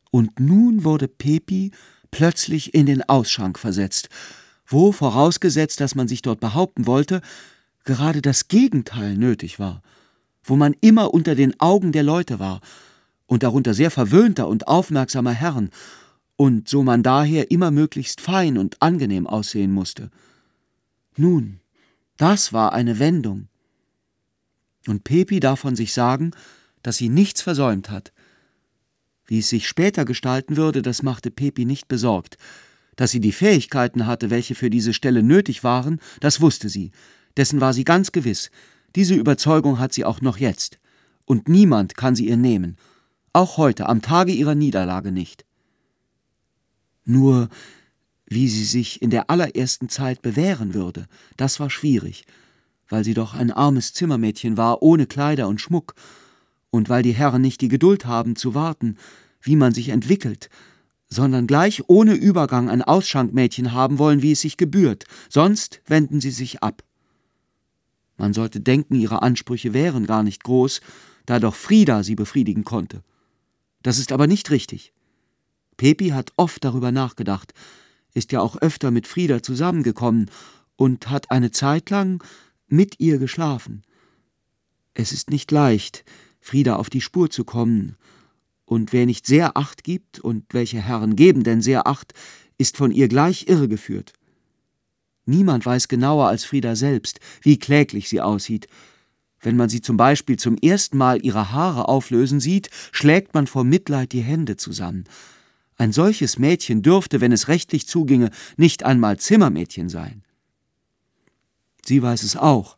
Und nun wurde Pepi plötzlich in den Ausschank versetzt, wo, vorausgesetzt, dass man sich dort behaupten wollte, gerade das Gegenteil nötig war, wo man immer unter den Augen der Leute war und darunter sehr verwöhnter und aufmerksamer Herren, und so man daher immer möglichst fein und angenehm aussehen musste. Nun, das war eine Wendung. Und Pepi darf von sich sagen, dass sie nichts versäumt hat. Wie es sich später gestalten würde, das machte Pepi nicht besorgt. Dass sie die Fähigkeiten hatte, welche für diese Stelle nötig waren, das wusste sie. Dessen war sie ganz gewiss. Diese Überzeugung hat sie auch noch jetzt. Und niemand kann sie ihr nehmen. Auch heute, am Tage ihrer Niederlage nicht. Nur, wie sie sich in der allerersten Zeit bewähren würde, das war schwierig, weil sie doch ein armes Zimmermädchen war, ohne Kleider und Schmuck, und weil die Herren nicht die Geduld haben, zu warten, wie man sich entwickelt, sondern gleich ohne Übergang ein Ausschankmädchen haben wollen, wie es sich gebührt, sonst wenden sie sich ab. Man sollte denken, ihre Ansprüche wären gar nicht groß, da doch Frida sie befriedigen konnte. Das ist aber nicht richtig. Pepi hat oft darüber nachgedacht, ist ja auch öfter mit Frida zusammengekommen und hat eine Zeit lang mit ihr geschlafen. Es ist nicht leicht, Frida auf die Spur zu kommen, und wer nicht sehr Acht gibt, und welche Herren geben denn sehr Acht, ist von ihr gleich irregeführt. Niemand weiß genauer als Frida selbst, wie kläglich sie aussieht. Wenn man sie zum Beispiel zum ersten Mal ihre Haare auflösen sieht, schlägt man vor Mitleid die Hände zusammen. Ein solches Mädchen dürfte, wenn es rechtlich zuginge, nicht einmal Zimmermädchen sein. Sie weiß es auch.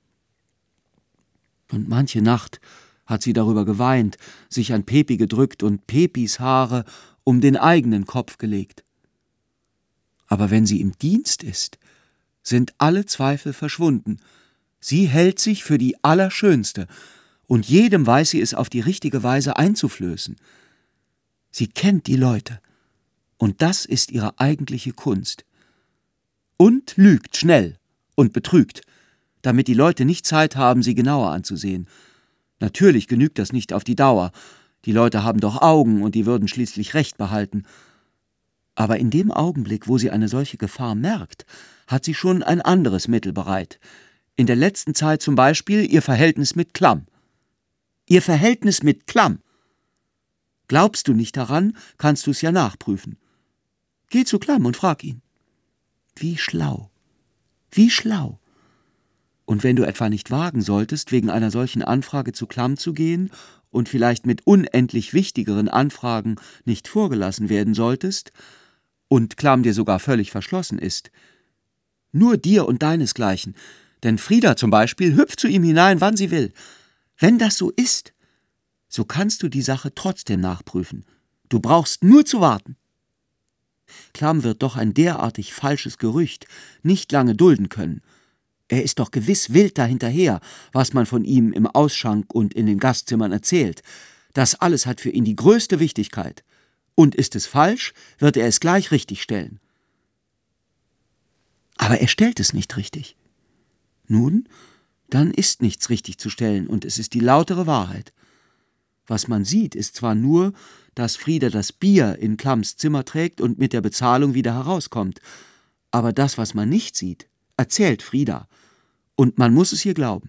Und manche Nacht hat sie darüber geweint, sich an Pepi gedrückt und Pepis Haare um den eigenen Kopf gelegt. Aber wenn sie im Dienst ist, sind alle Zweifel verschwunden. Sie hält sich für die Allerschönste, und jedem weiß sie es auf die richtige Weise einzuflößen. Sie kennt die Leute, und das ist ihre eigentliche Kunst. Und lügt schnell und betrügt, damit die Leute nicht Zeit haben, sie genauer anzusehen. Natürlich genügt das nicht auf die Dauer. Die Leute haben doch Augen, und die würden schließlich Recht behalten. Aber in dem Augenblick, wo sie eine solche Gefahr merkt, hat sie schon ein anderes Mittel bereit. In der letzten Zeit zum Beispiel ihr Verhältnis mit Klamm. Ihr Verhältnis mit Klamm! Glaubst du nicht daran, kannst du es ja nachprüfen. Geh zu Klamm und frag ihn. Wie schlau! Wie schlau! Und wenn du etwa nicht wagen solltest, wegen einer solchen Anfrage zu Klamm zu gehen und vielleicht mit unendlich wichtigeren Anfragen nicht vorgelassen werden solltest und Klamm dir sogar völlig verschlossen ist, nur dir und deinesgleichen, denn Frida zum Beispiel hüpft zu ihm hinein, wann sie will. Wenn das so ist, so kannst du die Sache trotzdem nachprüfen. Du brauchst nur zu warten. Klamm wird doch ein derartig falsches Gerücht nicht lange dulden können. Er ist doch gewiss wild dahinterher, was man von ihm im Ausschank und in den Gastzimmern erzählt. Das alles hat für ihn die größte Wichtigkeit. Und ist es falsch, wird er es gleich richtig stellen. Aber er stellt es nicht richtig. Nun, dann ist nichts richtig zu stellen, und es ist die lautere Wahrheit. Was man sieht, ist zwar nur, dass Frida das Bier in Klamms Zimmer trägt und mit der Bezahlung wieder herauskommt, aber das, was man nicht sieht, erzählt Frida, und man muss es ihr glauben.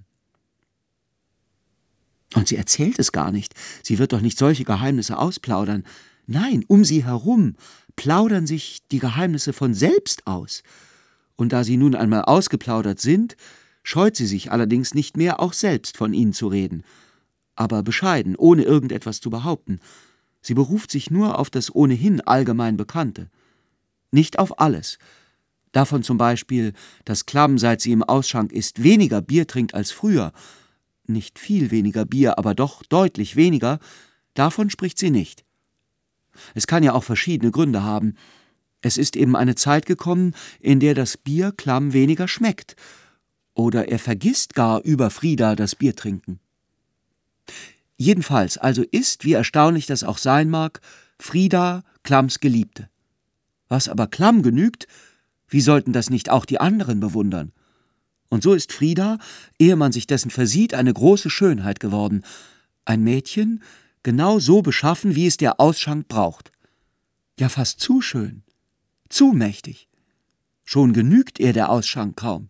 Und sie erzählt es gar nicht, sie wird doch nicht solche Geheimnisse ausplaudern. Nein, um sie herum plaudern sich die Geheimnisse von selbst aus. Und da sie nun einmal ausgeplaudert sind, scheut sie sich allerdings nicht mehr, auch selbst von ihnen zu reden. Aber bescheiden, ohne irgendetwas zu behaupten. Sie beruft sich nur auf das ohnehin allgemein Bekannte. Nicht auf alles. Davon zum Beispiel, dass Klamm, seit sie im Ausschank ist, weniger Bier trinkt als früher. Nicht viel weniger Bier, aber doch deutlich weniger. Davon spricht sie nicht. Es kann ja auch verschiedene Gründe haben. Es ist eben eine Zeit gekommen, in der das Bier Klamm weniger schmeckt. Oder er vergisst gar über Frida das Bier trinken. Jedenfalls also ist, wie erstaunlich das auch sein mag, Frida Klamms Geliebte. Was aber Klamm genügt, wie sollten das nicht auch die anderen bewundern? Und so ist Frida, ehe man sich dessen versieht, eine große Schönheit geworden. Ein Mädchen, genau so beschaffen, wie es der Ausschank braucht. Ja, fast zu schön, zu mächtig. Schon genügt ihr der Ausschank kaum.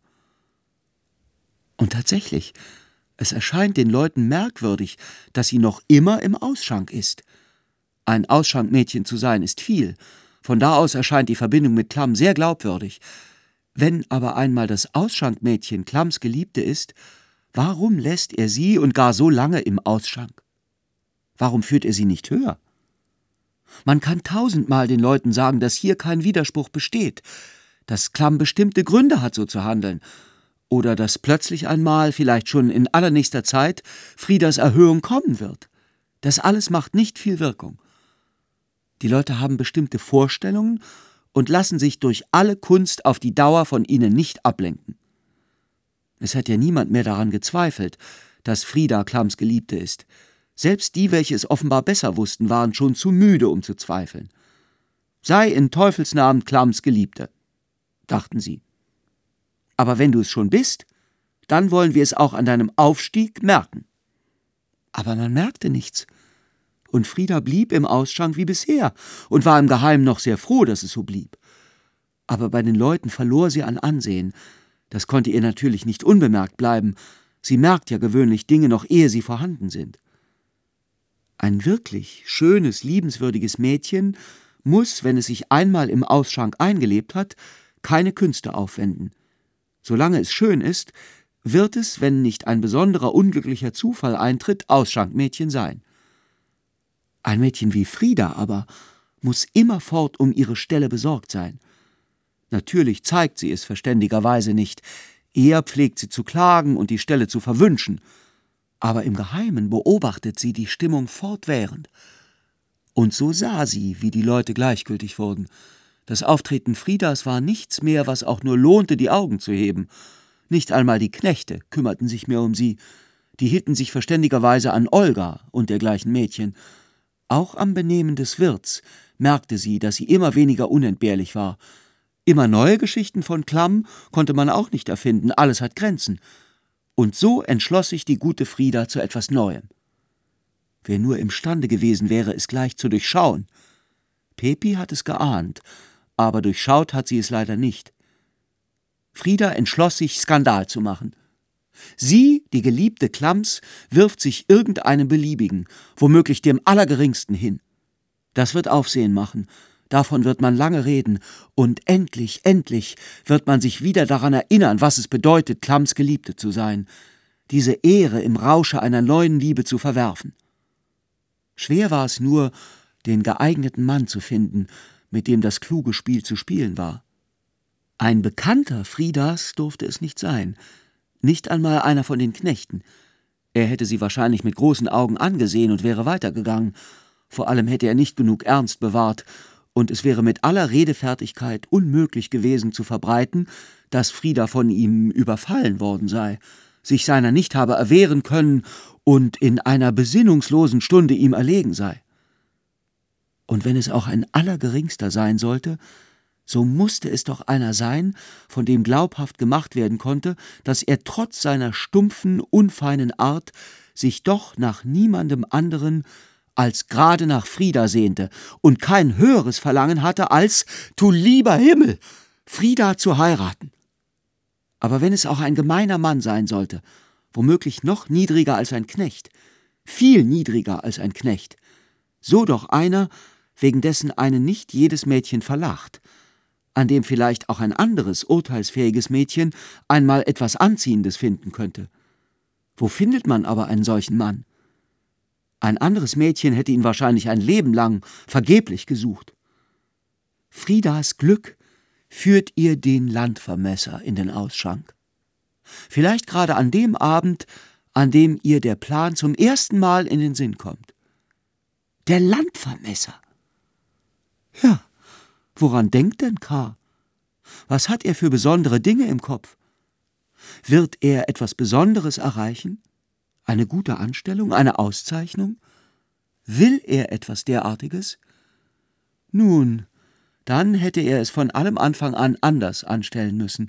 Und tatsächlich, es erscheint den Leuten merkwürdig, dass sie noch immer im Ausschank ist. Ein Ausschankmädchen zu sein, ist viel. Von da aus erscheint die Verbindung mit Klamm sehr glaubwürdig. Wenn aber einmal das Ausschankmädchen Klamms Geliebte ist, warum lässt er sie und gar so lange im Ausschank? Warum führt er sie nicht höher? Man kann tausendmal den Leuten sagen, dass hier kein Widerspruch besteht, dass Klamm bestimmte Gründe hat, so zu handeln, oder dass plötzlich einmal, vielleicht schon in allernächster Zeit, Friedas Erhöhung kommen wird. Das alles macht nicht viel Wirkung. Die Leute haben bestimmte Vorstellungen und lassen sich durch alle Kunst auf die Dauer von ihnen nicht ablenken. Es hat ja niemand mehr daran gezweifelt, dass Frida Klamms Geliebte ist. Selbst die, welche es offenbar besser wussten, waren schon zu müde, um zu zweifeln. Sei in Teufelsnamen Klamms Geliebte, dachten sie. Aber wenn du es schon bist, dann wollen wir es auch an deinem Aufstieg merken. Aber man merkte nichts. Und Frida blieb im Ausschank wie bisher und war im Geheimen noch sehr froh, dass es so blieb. Aber bei den Leuten verlor sie an Ansehen. Das konnte ihr natürlich nicht unbemerkt bleiben. Sie merkt ja gewöhnlich Dinge noch, ehe sie vorhanden sind. Ein wirklich schönes, liebenswürdiges Mädchen muss, wenn es sich einmal im Ausschank eingelebt hat, keine Künste aufwenden. Solange es schön ist, wird es, wenn nicht ein besonderer unglücklicher Zufall eintritt, Ausschankmädchen sein. Ein Mädchen wie Frida aber muss immerfort um ihre Stelle besorgt sein. Natürlich zeigt sie es verständigerweise nicht, eher pflegt sie zu klagen und die Stelle zu verwünschen, aber im Geheimen beobachtet sie die Stimmung fortwährend. Und so sah sie, wie die Leute gleichgültig wurden. Das Auftreten Fridas war nichts mehr, was auch nur lohnte, die Augen zu heben. Nicht einmal die Knechte kümmerten sich mehr um sie, die hielten sich verständigerweise an Olga und dergleichen Mädchen. Auch am Benehmen des Wirts merkte sie, dass sie immer weniger unentbehrlich war. Immer neue Geschichten von Klamm konnte man auch nicht erfinden, alles hat Grenzen. Und so entschloss sich die gute Frida zu etwas Neuem. Wer nur imstande gewesen wäre, es gleich zu durchschauen. Pepi hat es geahnt, aber durchschaut hat sie es leider nicht. Frida entschloss sich, Skandal zu machen. Sie, die Geliebte Klamms, wirft sich irgendeinem Beliebigen, womöglich dem Allergeringsten hin. Das wird Aufsehen machen, davon wird man lange reden, und endlich wird man sich wieder daran erinnern, was es bedeutet, Klamms Geliebte zu sein, diese Ehre im Rausche einer neuen Liebe zu verwerfen. Schwer war es nur, den geeigneten Mann zu finden, mit dem das kluge Spiel zu spielen war. Ein Bekannter Fridas durfte es nicht sein, nicht einmal einer von den Knechten. Er hätte sie wahrscheinlich mit großen Augen angesehen und wäre weitergegangen. Vor allem hätte er nicht genug Ernst bewahrt, und es wäre mit aller Redefertigkeit unmöglich gewesen zu verbreiten, dass Frida von ihm überfallen worden sei, sich seiner nicht habe erwehren können und in einer besinnungslosen Stunde ihm erlegen sei. Und wenn es auch ein Allergeringster sein sollte, so musste es doch einer sein, von dem glaubhaft gemacht werden konnte, dass er trotz seiner stumpfen, unfeinen Art sich doch nach niemandem anderen als gerade nach Frida sehnte und kein höheres Verlangen hatte, als, du lieber Himmel, Frida zu heiraten. Aber wenn es auch ein gemeiner Mann sein sollte, womöglich noch niedriger als ein Knecht, viel niedriger als ein Knecht, so doch einer, wegen dessen einen nicht jedes Mädchen verlacht, an dem vielleicht auch ein anderes, urteilsfähiges Mädchen einmal etwas Anziehendes finden könnte. Wo findet man aber einen solchen Mann? Ein anderes Mädchen hätte ihn wahrscheinlich ein Leben lang vergeblich gesucht. Fridas Glück führt ihr den Landvermesser in den Ausschank. Vielleicht gerade an dem Abend, an dem ihr der Plan zum ersten Mal in den Sinn kommt. Der Landvermesser. Ja, woran denkt denn K.? Was hat er für besondere Dinge im Kopf? Wird er etwas Besonderes erreichen? Eine gute Anstellung, eine Auszeichnung? Will er etwas derartiges? Nun, dann hätte er es von allem Anfang an anders anstellen müssen.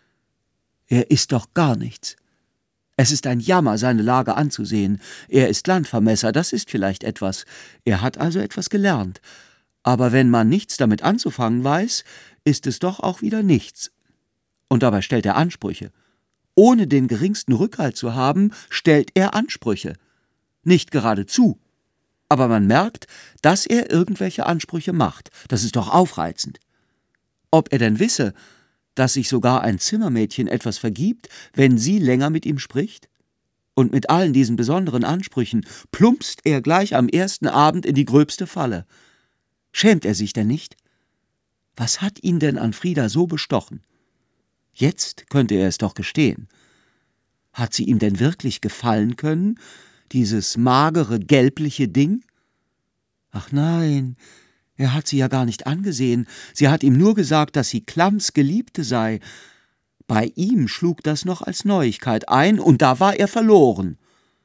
Er ist doch gar nichts. Es ist ein Jammer, seine Lage anzusehen. Er ist Landvermesser, das ist vielleicht etwas. Er hat also etwas gelernt. Aber wenn man nichts damit anzufangen weiß, ist es doch auch wieder nichts. Und dabei stellt er Ansprüche. Ohne den geringsten Rückhalt zu haben, stellt er Ansprüche. Nicht geradezu. Aber man merkt, dass er irgendwelche Ansprüche macht. Das ist doch aufreizend. Ob er denn wisse, dass sich sogar ein Zimmermädchen etwas vergibt, wenn sie länger mit ihm spricht? Und mit allen diesen besonderen Ansprüchen plumpst er gleich am ersten Abend in die gröbste Falle. Schämt er sich denn nicht? Was hat ihn denn an Frida so bestochen? Jetzt könnte er es doch gestehen. Hat sie ihm denn wirklich gefallen können, dieses magere, gelbliche Ding? Ach nein, er hat sie ja gar nicht angesehen. Sie hat ihm nur gesagt, dass sie Klams Geliebte sei. Bei ihm schlug das noch als Neuigkeit ein, und da war er verloren.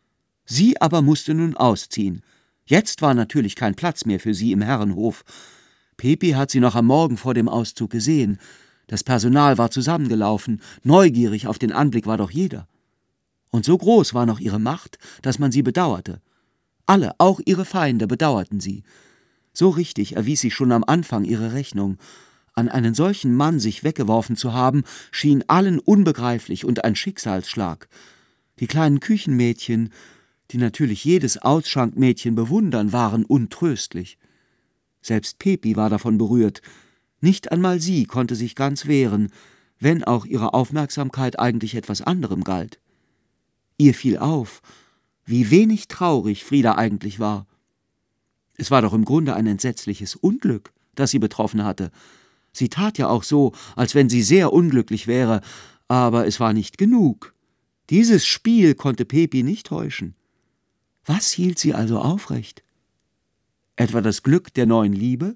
Sie aber musste nun ausziehen. Jetzt war natürlich kein Platz mehr für sie im Herrenhof. Pepi hat sie noch am Morgen vor dem Auszug gesehen. Das Personal war zusammengelaufen, neugierig auf den Anblick war doch jeder. Und so groß war noch ihre Macht, dass man sie bedauerte. Alle, auch ihre Feinde, bedauerten sie. So richtig erwies sich schon am Anfang ihre Rechnung. An einen solchen Mann sich weggeworfen zu haben, schien allen unbegreiflich und ein Schicksalsschlag. Die kleinen Küchenmädchen, die natürlich jedes Ausschankmädchen bewundern, waren untröstlich. Selbst Pepi war davon berührt. Nicht einmal sie konnte sich ganz wehren, wenn auch ihre Aufmerksamkeit eigentlich etwas anderem galt. Ihr fiel auf, wie wenig traurig Frida eigentlich war. Es war doch im Grunde ein entsetzliches Unglück, das sie betroffen hatte. Sie tat ja auch so, als wenn sie sehr unglücklich wäre, aber es war nicht genug. Dieses Spiel konnte Pepi nicht täuschen. Was hielt sie also aufrecht? Etwa das Glück der neuen Liebe?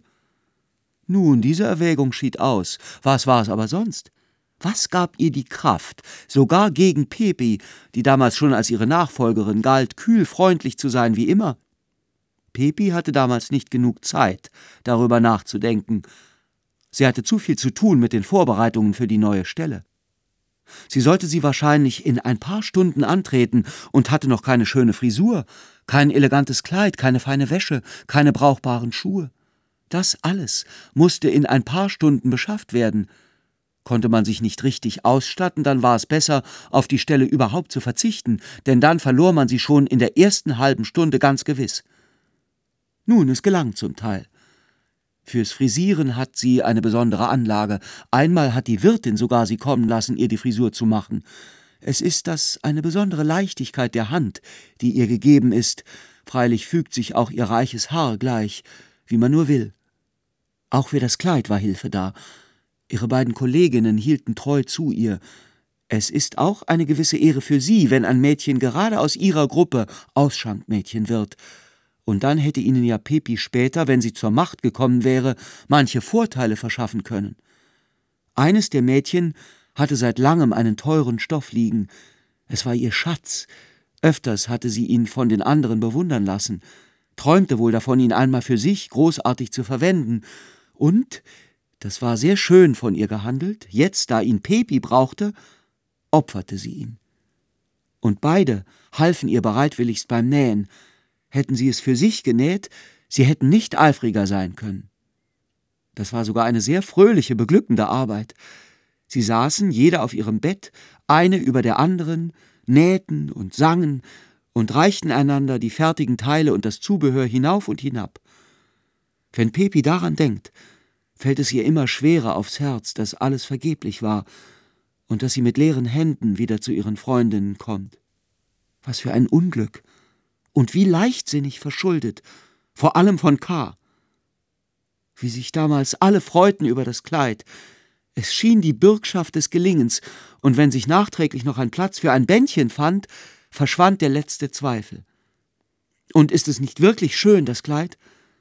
Nun, diese Erwägung schied aus. Was war es aber sonst? Was gab ihr die Kraft, sogar gegen Pepi, die damals schon als ihre Nachfolgerin galt, kühl freundlich zu sein wie immer? Pepi hatte damals nicht genug Zeit, darüber nachzudenken. Sie hatte zu viel zu tun mit den Vorbereitungen für die neue Stelle. Sie sollte sie wahrscheinlich in ein paar Stunden antreten und hatte noch keine schöne Frisur, kein elegantes Kleid, keine feine Wäsche, keine brauchbaren Schuhe. Das alles musste in ein paar Stunden beschafft werden. Konnte man sich nicht richtig ausstatten, dann war es besser, auf die Stelle überhaupt zu verzichten, denn dann verlor man sie schon in der ersten halben Stunde ganz gewiss. Nun, es gelang zum Teil. Fürs Frisieren hat sie eine besondere Anlage. Einmal hat die Wirtin sogar sie kommen lassen, ihr die Frisur zu machen. Es ist das eine besondere Leichtigkeit der Hand, die ihr gegeben ist. Freilich fügt sich auch ihr reiches Haar gleich, wie man nur will. Auch für das Kleid war Hilfe da. Ihre beiden Kolleginnen hielten treu zu ihr. Es ist auch eine gewisse Ehre für sie, wenn ein Mädchen gerade aus ihrer Gruppe Ausschankmädchen wird. Und dann hätte ihnen ja Pepi später, wenn sie zur Macht gekommen wäre, manche Vorteile verschaffen können. Eines der Mädchen hatte seit langem einen teuren Stoff liegen. Es war ihr Schatz. Öfters hatte sie ihn von den anderen bewundern lassen, träumte wohl davon, ihn einmal für sich großartig zu verwenden. Und, das war sehr schön von ihr gehandelt, jetzt, da ihn Pepi brauchte, opferte sie ihn. Und beide halfen ihr bereitwilligst beim Nähen. Hätten sie es für sich genäht, sie hätten nicht eifriger sein können. Das war sogar eine sehr fröhliche, beglückende Arbeit. Sie saßen, jeder auf ihrem Bett, eine über der anderen, nähten und sangen und reichten einander die fertigen Teile und das Zubehör hinauf und hinab. Wenn Pepi daran denkt, fällt es ihr immer schwerer aufs Herz, dass alles vergeblich war und dass sie mit leeren Händen wieder zu ihren Freundinnen kommt. Was für ein Unglück! Und wie leichtsinnig verschuldet, vor allem von K. Wie sich damals alle freuten über das Kleid. Es schien die Bürgschaft des Gelingens, und wenn sich nachträglich noch ein Platz für ein Bändchen fand, verschwand der letzte Zweifel. Und ist es nicht wirklich schön, das Kleid?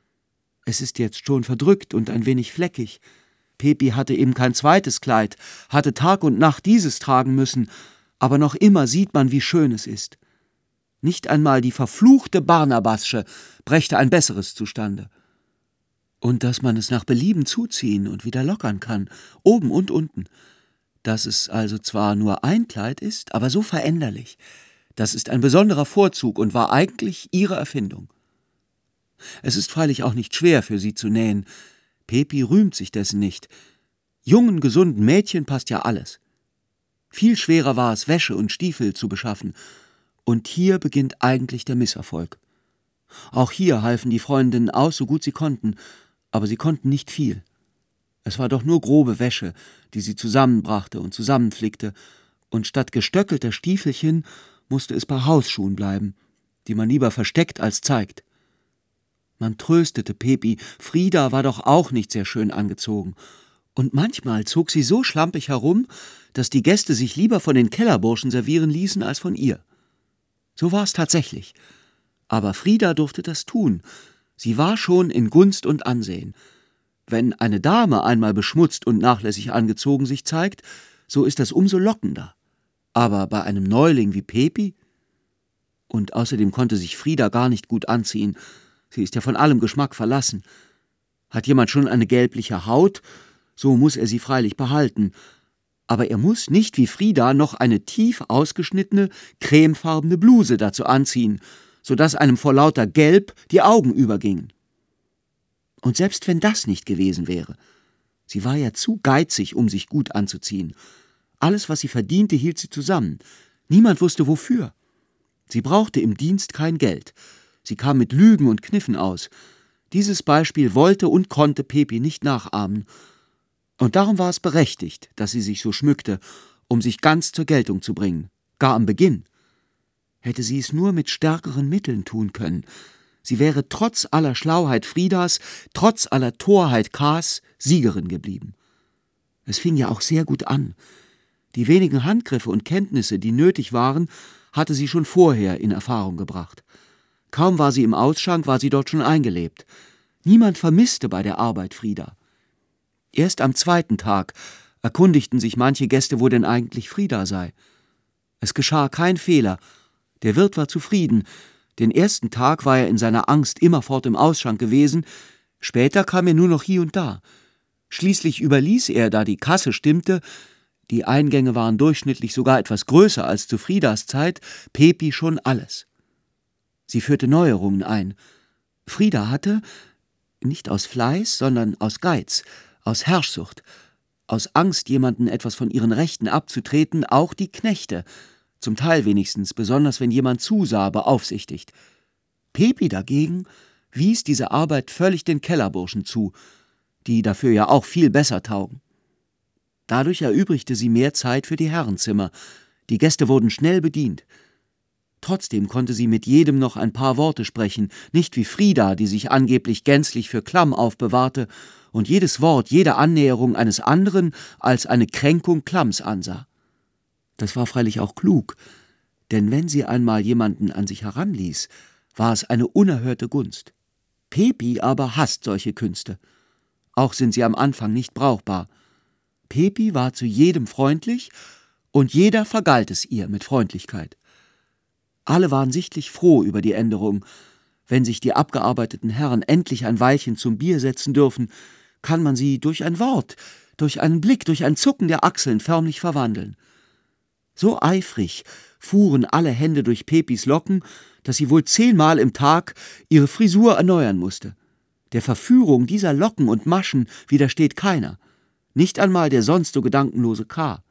Es ist jetzt schon verdrückt und ein wenig fleckig. Pepi hatte eben kein zweites Kleid, hatte Tag und Nacht dieses tragen müssen, aber noch immer sieht man, wie schön es ist. Nicht einmal die verfluchte Barnabasche brächte ein besseres zustande. Und dass man es nach Belieben zuziehen und wieder lockern kann, oben und unten. Dass es also zwar nur ein Kleid ist, aber so veränderlich. Das ist ein besonderer Vorzug und war eigentlich ihre Erfindung. Es ist freilich auch nicht schwer für sie zu nähen. Pepi rühmt sich dessen nicht. Jungen, gesunden Mädchen passt ja alles. Viel schwerer war es, Wäsche und Stiefel zu beschaffen. Und hier beginnt eigentlich der Misserfolg. Auch hier halfen die Freundinnen aus, so gut sie konnten, aber sie konnten nicht viel. Es war doch nur grobe Wäsche, die sie zusammenbrachte und zusammenflickte, und statt gestöckelter Stiefelchen musste es bei Hausschuhen bleiben, die man lieber versteckt als zeigt. Man tröstete Pepi, Frida war doch auch nicht sehr schön angezogen, und manchmal zog sie so schlampig herum, dass die Gäste sich lieber von den Kellerburschen servieren ließen als von ihr. So war es tatsächlich. Aber Frida durfte das tun. Sie war schon in Gunst und Ansehen. Wenn eine Dame einmal beschmutzt und nachlässig angezogen sich zeigt, so ist das umso lockender. Aber bei einem Neuling wie Pepi? Und außerdem konnte sich Frida gar nicht gut anziehen. Sie ist ja von allem Geschmack verlassen. Hat jemand schon eine gelbliche Haut, so muss er sie freilich behalten. Aber er muss nicht wie Frida noch eine tief ausgeschnittene, cremefarbene Bluse dazu anziehen, sodass einem vor lauter Gelb die Augen übergingen. Und selbst wenn das nicht gewesen wäre, sie war ja zu geizig, um sich gut anzuziehen. Alles, was sie verdiente, hielt sie zusammen. Niemand wusste wofür. Sie brauchte im Dienst kein Geld. Sie kam mit Lügen und Kniffen aus. Dieses Beispiel wollte und konnte Pepi nicht nachahmen. Und darum war es berechtigt, dass sie sich so schmückte, um sich ganz zur Geltung zu bringen, gar am Beginn. Hätte sie es nur mit stärkeren Mitteln tun können. Sie wäre trotz aller Schlauheit Fridas, trotz aller Torheit Kas, Siegerin geblieben. Es fing ja auch sehr gut an. Die wenigen Handgriffe und Kenntnisse, die nötig waren, hatte sie schon vorher in Erfahrung gebracht. Kaum war sie im Ausschank, war sie dort schon eingelebt. Niemand vermisste bei der Arbeit Frida. Erst am zweiten Tag erkundigten sich manche Gäste, wo denn eigentlich Frida sei. Es geschah kein Fehler. Der Wirt war zufrieden. Den ersten Tag war er in seiner Angst immerfort im Ausschank gewesen, später kam er nur noch hier und da. Schließlich überließ er, da die Kasse stimmte, die Eingänge waren durchschnittlich sogar etwas größer als zu Fridas Zeit, Pepi schon alles. Sie führte Neuerungen ein. Frida hatte, nicht aus Fleiß, sondern aus Geiz, aus Herrschsucht, aus Angst, jemanden etwas von ihren Rechten abzutreten, auch die Knechte, zum Teil wenigstens, besonders wenn jemand zusah, beaufsichtigt. Pepi dagegen wies diese Arbeit völlig den Kellerburschen zu, die dafür ja auch viel besser taugen. Dadurch erübrigte sie mehr Zeit für die Herrenzimmer. Die Gäste wurden schnell bedient. Trotzdem konnte sie mit jedem noch ein paar Worte sprechen, nicht wie Frida, die sich angeblich gänzlich für Klamm aufbewahrte und jedes Wort, jede Annäherung eines anderen als eine Kränkung Klamms ansah. Das war freilich auch klug, denn wenn sie einmal jemanden an sich heranließ, war es eine unerhörte Gunst. Pepi aber hasst solche Künste. Auch sind sie am Anfang nicht brauchbar. Pepi war zu jedem freundlich, und jeder vergalt es ihr mit Freundlichkeit. Alle waren sichtlich froh über die Änderung. Wenn sich die abgearbeiteten Herren endlich ein Weilchen zum Bier setzen dürfen, kann man sie durch ein Wort, durch einen Blick, durch ein Zucken der Achseln förmlich verwandeln. So eifrig fuhren alle Hände durch Pepis Locken, dass sie wohl 10-mal im Tag ihre Frisur erneuern musste. Der Verführung dieser Locken und Maschen widersteht keiner, nicht einmal der sonst so gedankenlose K.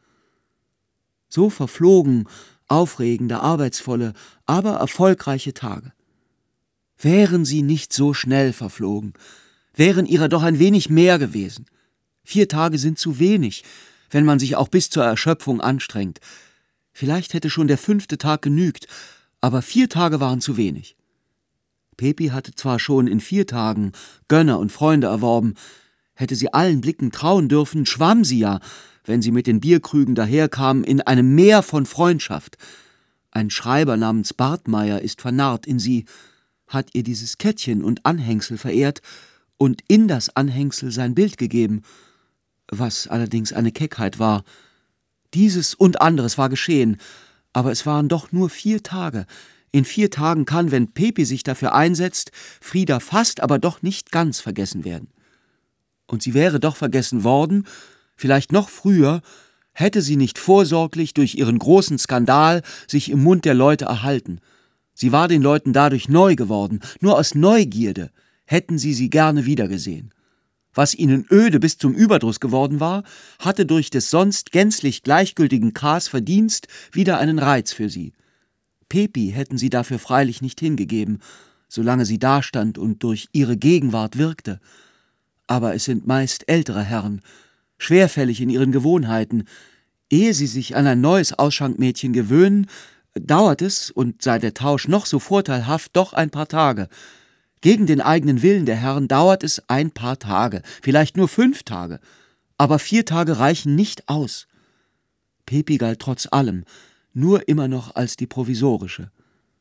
So verflogen aufregende, arbeitsvolle, aber erfolgreiche Tage. Wären sie nicht so schnell verflogen, wären ihrer doch ein wenig mehr gewesen. 4 Tage sind zu wenig, wenn man sich auch bis zur Erschöpfung anstrengt. Vielleicht hätte schon der 5. Tag genügt, aber 4 Tage waren zu wenig. Pepi hatte zwar schon in 4 Tagen Gönner und Freunde erworben, hätte sie allen Blicken trauen dürfen, schwamm sie ja, wenn sie mit den Bierkrügen daherkam, in einem Meer von Freundschaft. Ein Schreiber namens Bartmeier ist vernarrt in sie, hat ihr dieses Kettchen und Anhängsel verehrt und in das Anhängsel sein Bild gegeben, was allerdings eine Keckheit war. Dieses und anderes war geschehen, aber es waren doch nur 4 Tage. In 4 Tagen kann, wenn Pepi sich dafür einsetzt, Frida fast, aber doch nicht ganz vergessen werden. Und sie wäre doch vergessen worden, vielleicht noch früher, hätte sie nicht vorsorglich durch ihren großen Skandal sich im Mund der Leute erhalten. Sie war den Leuten dadurch neu geworden, nur aus Neugierde hätten sie gerne wiedergesehen. Was ihnen öde bis zum Überdruss geworden war, hatte durch des sonst gänzlich gleichgültigen Kas Verdienst wieder einen Reiz für sie. Pepi hätten sie dafür freilich nicht hingegeben, solange sie dastand und durch ihre Gegenwart wirkte. Aber es sind meist ältere Herren, schwerfällig in ihren Gewohnheiten. Ehe sie sich an ein neues Ausschankmädchen gewöhnen, dauert es, und sei der Tausch noch so vorteilhaft, doch ein paar Tage. Gegen den eigenen Willen der Herren dauert es ein paar Tage, vielleicht nur 5 Tage, aber 4 Tage reichen nicht aus. Pepi galt trotz allem nur immer noch als die provisorische.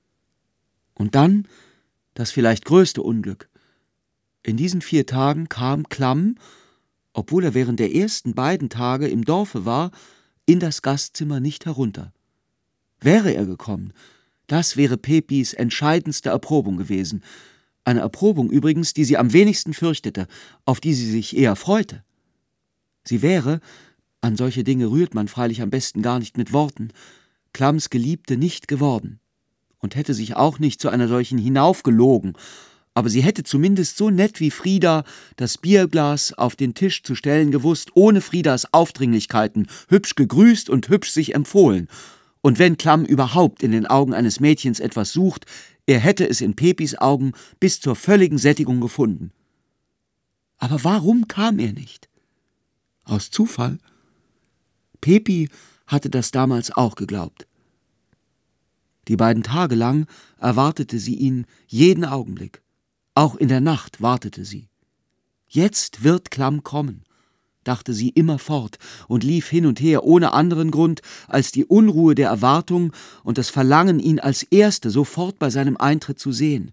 Und dann das vielleicht größte Unglück. In diesen 4 Tagen kam Klamm, obwohl er während der ersten beiden Tage im Dorfe war, in das Gastzimmer nicht herunter. Wäre er gekommen, das wäre Pepis entscheidendste Erprobung gewesen. Eine Erprobung übrigens, die sie am wenigsten fürchtete, auf die sie sich eher freute. Sie wäre, an solche Dinge rührt man freilich am besten gar nicht mit Worten, Klamms Geliebte nicht geworden und hätte sich auch nicht zu einer solchen hinaufgelogen, aber sie hätte zumindest so nett wie Frida das Bierglas auf den Tisch zu stellen gewusst, ohne Friedas Aufdringlichkeiten, hübsch gegrüßt und hübsch sich empfohlen. Und wenn Klamm überhaupt in den Augen eines Mädchens etwas sucht, er hätte es in Pepis Augen bis zur völligen Sättigung gefunden. Aber warum kam er nicht? Aus Zufall? Pepi hatte das damals auch geglaubt. Die beiden Tage lang erwartete sie ihn jeden Augenblick. Auch in der Nacht wartete sie. Jetzt wird Klamm kommen, dachte sie immerfort und lief hin und her ohne anderen Grund als die Unruhe der Erwartung und das Verlangen, ihn als Erste sofort bei seinem Eintritt zu sehen.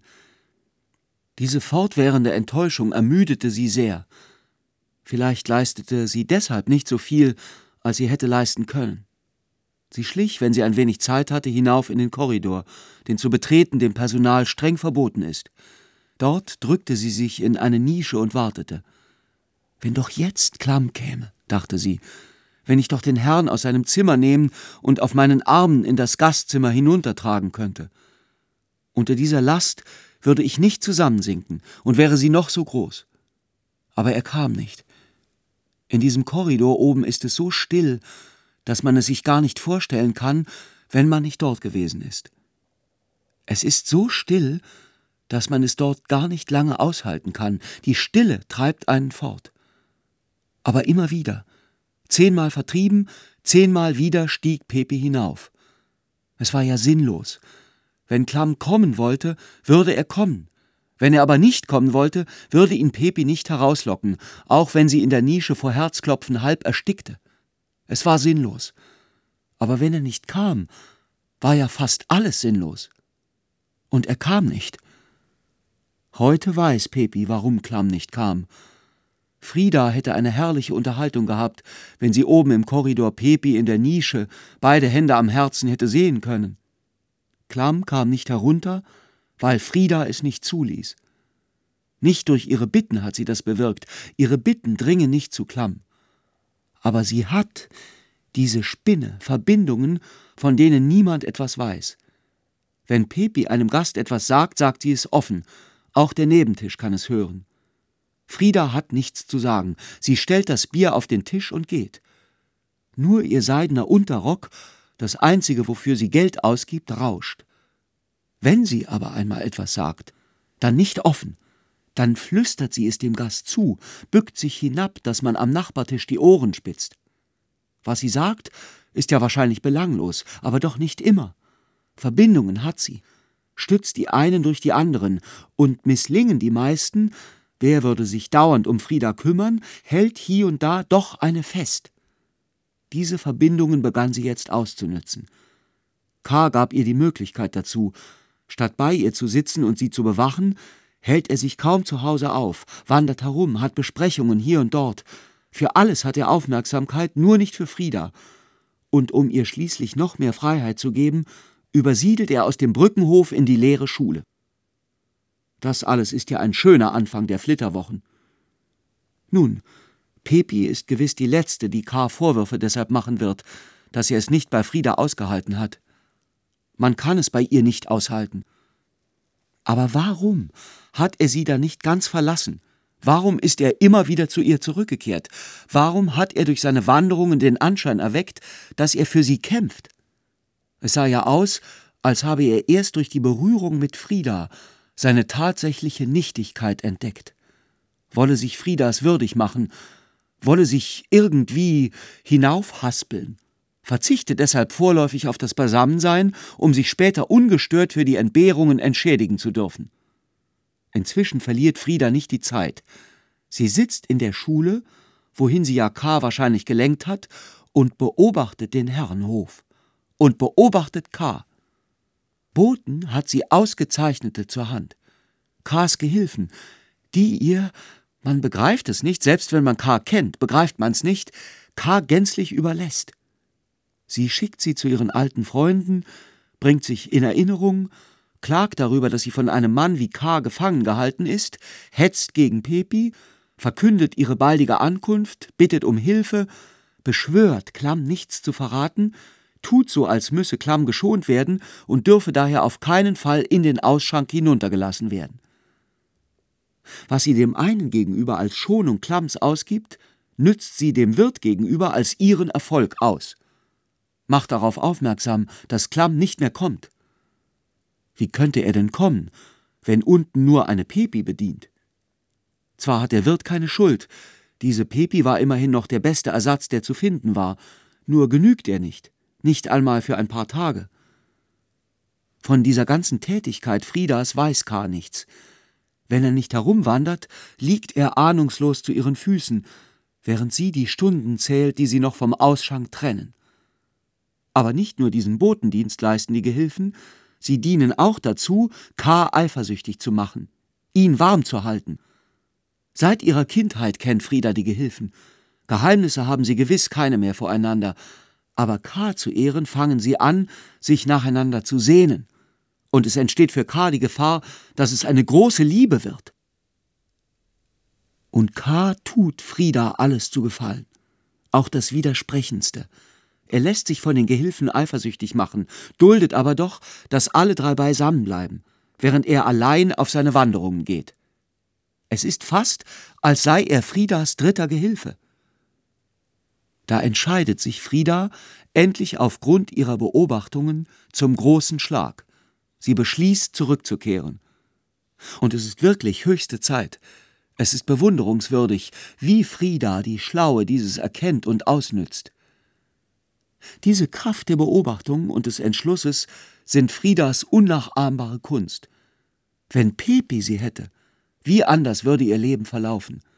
Diese fortwährende Enttäuschung ermüdete sie sehr. Vielleicht leistete sie deshalb nicht so viel, als sie hätte leisten können. Sie schlich, wenn sie ein wenig Zeit hatte, hinauf in den Korridor, den zu betreten dem Personal streng verboten ist. Dort drückte sie sich in eine Nische und wartete. »Wenn doch jetzt Klamm käme«, dachte sie, »wenn ich doch den Herrn aus seinem Zimmer nehmen und auf meinen Armen in das Gastzimmer hinuntertragen könnte. Unter dieser Last würde ich nicht zusammensinken, und wäre sie noch so groß.« Aber er kam nicht. In diesem Korridor oben ist es so still, dass man es sich gar nicht vorstellen kann, wenn man nicht dort gewesen ist. Es ist so still, dass man es dort gar nicht lange aushalten kann. Die Stille treibt einen fort. Aber immer wieder, 10-mal vertrieben, 10-mal wieder stieg Pepi hinauf. Es war ja sinnlos. Wenn Klamm kommen wollte, würde er kommen. Wenn er aber nicht kommen wollte, würde ihn Pepi nicht herauslocken, auch wenn sie in der Nische vor Herzklopfen halb erstickte. Es war sinnlos. Aber wenn er nicht kam, war ja fast alles sinnlos. Und er kam nicht. Heute weiß Pepi, warum Klamm nicht kam. Frida hätte eine herrliche Unterhaltung gehabt, wenn sie oben im Korridor Pepi in der Nische, beide Hände am Herzen, hätte sehen können. Klamm kam nicht herunter, weil Frida es nicht zuließ. Nicht durch ihre Bitten hat sie das bewirkt, ihre Bitten dringen nicht zu Klamm. Aber sie hat diese Spinne, Verbindungen, von denen niemand etwas weiß. Wenn Pepi einem Gast etwas sagt, sagt sie es offen, auch der Nebentisch kann es hören. Frida hat nichts zu sagen, sie stellt das Bier auf den Tisch und geht. Nur ihr seidener Unterrock, das Einzige, wofür sie Geld ausgibt, rauscht. Wenn sie aber einmal etwas sagt, dann nicht offen, dann flüstert sie es dem Gast zu, bückt sich hinab, dass man am Nachbartisch die Ohren spitzt. Was sie sagt, ist ja wahrscheinlich belanglos, aber doch nicht immer. Verbindungen hat sie, stützt die einen durch die anderen, und misslingen die meisten, wer würde sich dauernd um Frida kümmern, hält hier und da doch eine fest. Diese Verbindungen begann sie jetzt auszunützen. K. gab ihr die Möglichkeit dazu. Statt bei ihr zu sitzen und sie zu bewachen, hält er sich kaum zu Hause auf, wandert herum, hat Besprechungen hier und dort. Für alles hat er Aufmerksamkeit, nur nicht für Frida. Und um ihr schließlich noch mehr Freiheit zu geben, übersiedelt er aus dem Brückenhof in die leere Schule. Das alles ist ja ein schöner Anfang der Flitterwochen. Nun, Pepi ist gewiss die Letzte, die K. Vorwürfe deshalb machen wird, dass er es nicht bei Frida ausgehalten hat. Man kann es bei ihr nicht aushalten. Aber warum hat er sie dann nicht ganz verlassen? Warum ist er immer wieder zu ihr zurückgekehrt? Warum hat er durch seine Wanderungen den Anschein erweckt, dass er für sie kämpft? Es sah ja aus, als habe er erst durch die Berührung mit Frida seine tatsächliche Nichtigkeit entdeckt. Wolle sich Fridas würdig machen, wolle sich irgendwie hinaufhaspeln, verzichte deshalb vorläufig auf das Beisammensein, um sich später ungestört für die Entbehrungen entschädigen zu dürfen. Inzwischen verliert Frida nicht die Zeit. Sie sitzt in der Schule, wohin sie ja K. wahrscheinlich gelenkt hat, und beobachtet den Herrenhof. Und beobachtet K. Boten hat sie Ausgezeichnete zur Hand. K.s Gehilfen, die ihr, man begreift es nicht, selbst wenn man K. kennt, begreift man's nicht, K. gänzlich überlässt. Sie schickt sie zu ihren alten Freunden, bringt sich in Erinnerung, klagt darüber, dass sie von einem Mann wie K. gefangen gehalten ist, hetzt gegen Pepi, verkündet ihre baldige Ankunft, bittet um Hilfe, beschwört, Klamm nichts zu verraten, tut so, als müsse Klamm geschont werden und dürfe daher auf keinen Fall in den Ausschank hinuntergelassen werden. Was sie dem einen gegenüber als Schonung Klamms ausgibt, nützt sie dem Wirt gegenüber als ihren Erfolg aus. Macht darauf aufmerksam, dass Klamm nicht mehr kommt. Wie könnte er denn kommen, wenn unten nur eine Pepi bedient? Zwar hat der Wirt keine Schuld, diese Pepi war immerhin noch der beste Ersatz, der zu finden war, nur genügt er nicht, nicht einmal für ein paar Tage. Von dieser ganzen Tätigkeit Fridas weiß K. nichts. Wenn er nicht herumwandert, liegt er ahnungslos zu ihren Füßen, während sie die Stunden zählt, die sie noch vom Ausschank trennen. Aber nicht nur diesen Botendienst leisten die Gehilfen, sie dienen auch dazu, K. eifersüchtig zu machen, ihn warm zu halten. Seit ihrer Kindheit kennt Frida die Gehilfen. Geheimnisse haben sie gewiss keine mehr voreinander, aber K. zu Ehren fangen sie an, sich nacheinander zu sehnen. Und es entsteht für K. die Gefahr, dass es eine große Liebe wird. Und K. tut Frida alles zu gefallen, auch das Widersprechendste. Er lässt sich von den Gehilfen eifersüchtig machen, duldet aber doch, dass alle drei beisammen bleiben, während er allein auf seine Wanderungen geht. Es ist fast, als sei er Fridas dritter Gehilfe. Da entscheidet sich Frida endlich aufgrund ihrer Beobachtungen zum großen Schlag. Sie beschließt, zurückzukehren. Und es ist wirklich höchste Zeit. Es ist bewunderungswürdig, wie Frida, die Schlaue, dieses erkennt und ausnützt. Diese Kraft der Beobachtung und des Entschlusses sind Fridas unnachahmbare Kunst. Wenn Pepi sie hätte, wie anders würde ihr Leben verlaufen.